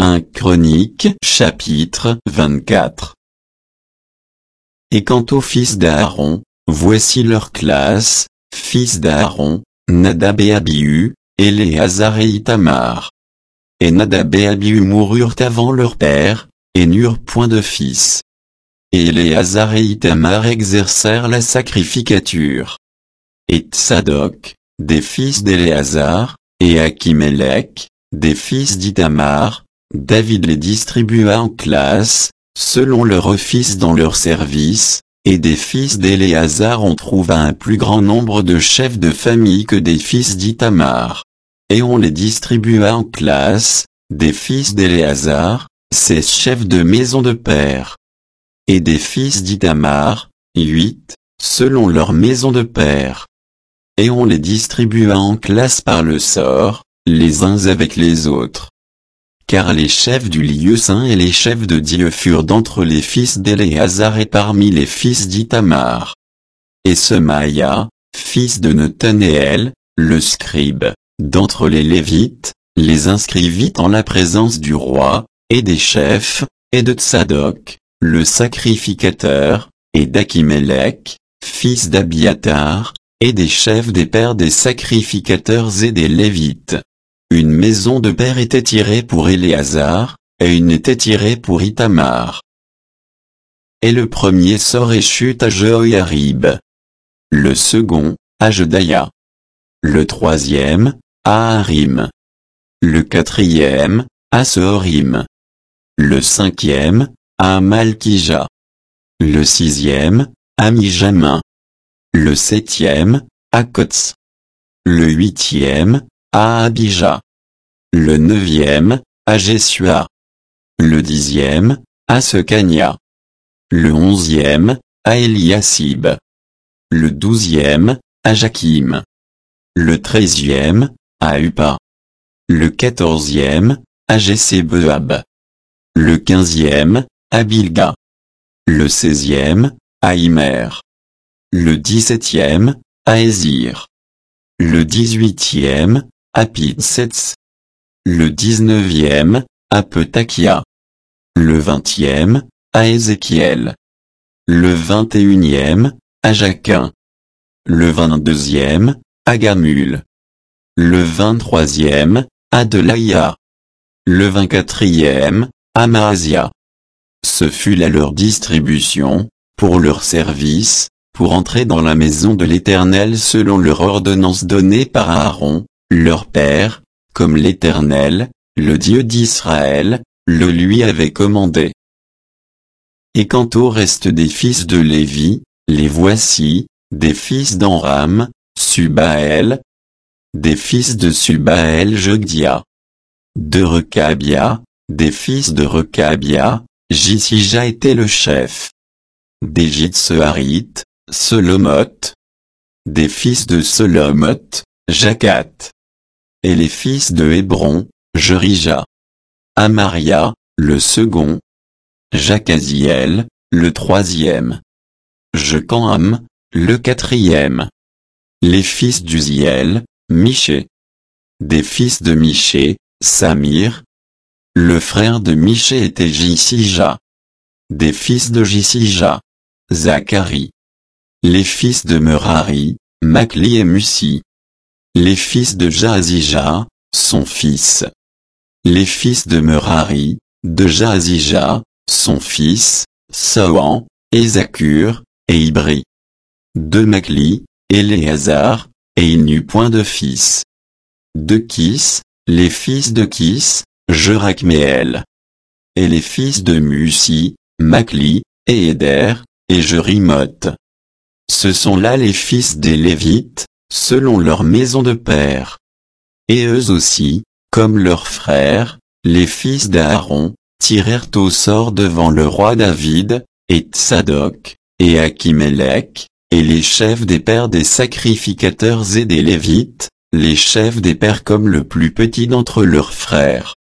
1 Chroniques chapitre 24. Et quant aux fils d'Aaron, voici leurs classes, fils d'Aaron, Nadab et Abihu, Éléazar et Ithamar. Et Nadab et Abihu moururent avant leur père, et n'eurent point de fils. Et Éléazar et Ithamar exercèrent la sacrificature. Et Tsadok, des fils d'Éléazar, et Achimélec, des fils d'Ithamar, David les distribua en classes, selon leur office dans leur service, et des fils d'Éléazar on trouva un plus grand nombre de chefs de famille que des fils d'Ithamar. Et on les distribua en classes, des fils d'Éléazar, 16 chefs de maison de père. Et des fils d'Ithamar, 8, selon leur maison de père. Et on les distribua en classes par le sort, les uns avec les autres. Car les chefs du lieu saint et les chefs de Dieu furent d'entre les fils d'Éléazar et parmi les fils d'Ithamar. Et Semaïa, fils de Nethanéel, le scribe, d'entre les Lévites, les inscrivit en la présence du roi, et des chefs, et de Tsadok, le sacrificateur, et d'Achimélec, fils d'Abiatar, et des chefs des pères des sacrificateurs et des Lévites. Une maison de père était tirée pour Éléazar, et une était tirée pour Ithamar. Et le premier sort et chute à Joiarib. Le second, à Jedaïa. Le troisième, à Harim. Le quatrième, à Sehorim. Le cinquième, à Malkija. Le sixième, à Mijamin. Le septième, à Kots. Le huitième, à Abija. Le neuvième, à Jeshua. Le dixième, à Sekania. Le onzième, à Eliasib. Le douzième, à Jakim. Le treizième, à Uppa. Le quatorzième, à Jessébeab. Le quinzième, à Bilga. Le seizième, à Immer. Le 17e, à Ézir. Le 18e, à Pitsets. Le 19e, à Petakia. Le 20e, à Ézéchiel. Le 21e, à Jaquin. Le 22e, à Gamul. Le 23e, à Delaïa. Le 24e, à Maasia. Ce fut là leur distribution, pour leur service, pour entrer dans la maison de l'Éternel selon leur ordonnance donnée par Aaron, leur père, comme l'Éternel, le Dieu d'Israël, le lui avait commandé. Et quant au reste des fils de Lévi, les voici, des fils d'Amram, Subaël, des fils de Subaël Jogdia, de Recabia, des fils de Recabia, Jisija était le chef. Des Jitsearites, Selomoth. Des fils de Selomoth, Jacat. Et les fils de Hébron, Jerija. Amaria, le second. Jacaziel, le troisième. Jecanam, le quatrième. Les fils d'Uziel, Miché. Des fils de Miché, Samir. Le frère de Miché était Jisija. Des fils de Jisija, Zacharie. Les fils de Merari, Makli et Musi. Les fils de Jaazija, son fils. Les fils de Merari, de Jaazija, son fils, Sohan, et Zakur, et Ibri. De Makli, Éléazar, et il n'eut point de fils. De Kis, les fils de Kis, Jerakmeel. Et les fils de Musi, Makli, et Éder, et Jerimoth. Ce sont là les fils des Lévites, selon leur maison de père. Et eux aussi, comme leurs frères, les fils d'Aaron, tirèrent au sort devant le roi David, et Tsadok, et Achimélec, et les chefs des pères des sacrificateurs et des Lévites, les chefs des pères comme le plus petit d'entre leurs frères.